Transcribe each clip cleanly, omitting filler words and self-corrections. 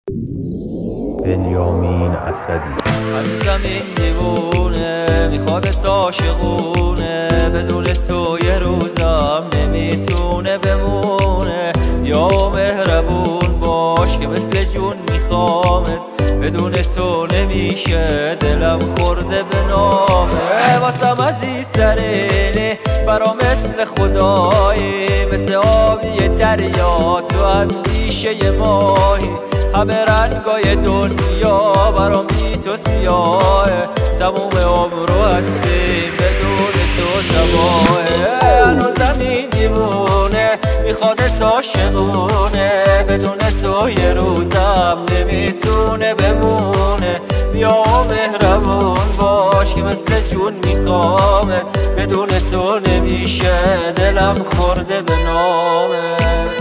بنیامین اسدی. هنوزم این دیوونه میخواد عاشقونه، بدون تو یه روزم نمیتونه بمونه. یا مهربون باش که مثل جون میخوامت، بدون تو نمیشه دلم خورده به نامه. واسم عزیز سرینه برا مثل خدایی، مثل آبی دریا تو اندیشه ماهی. همه رنگای دنیا برام بی تو سیاهه، تموم عمرو هستیم بدون تو تباهه. هنوزم این دیوونه میخواد عاشقونه، بدون تو یه روزم نمیتونه بمونه. بیا مهربون باش که مثل جون میخوامه، بدون تو نمیشه دلم خورده به نامه.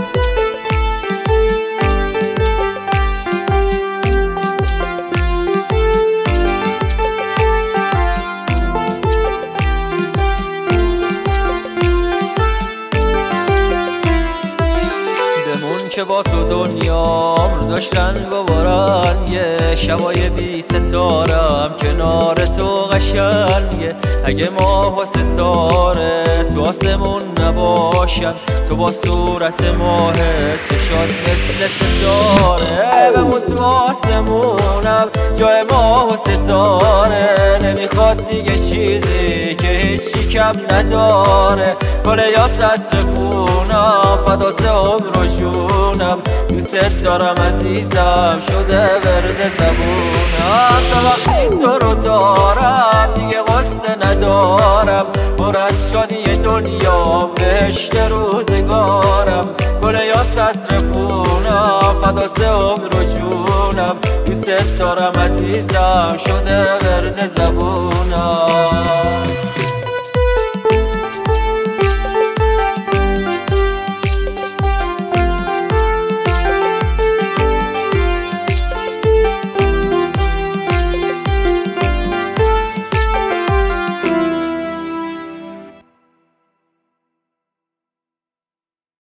که با تو دنیام روزاش رنگ و بارنگه، شبای بی ستارم کنار تو قشنگه. اگه ماه و ستاره تو آسمون نباشن، تو با صورت ماه چشات مثل ستاره. بمون تو آسمونم جای ماه و ستاره، نمیخواد دیگه چیزی که هیچی کم نداره. کله یا سطر خونم فدات عمر و جونم، دوست دارم عزیزم شده ورد زبونم. تا وقتی تو رو دارم دیگه غصه ندارم، پر از شادی دنیا بهشت روزگارم. کله یا سطر خونم فدات عمر و جونم، دوست دارم عزیزم شده ورد زبونم.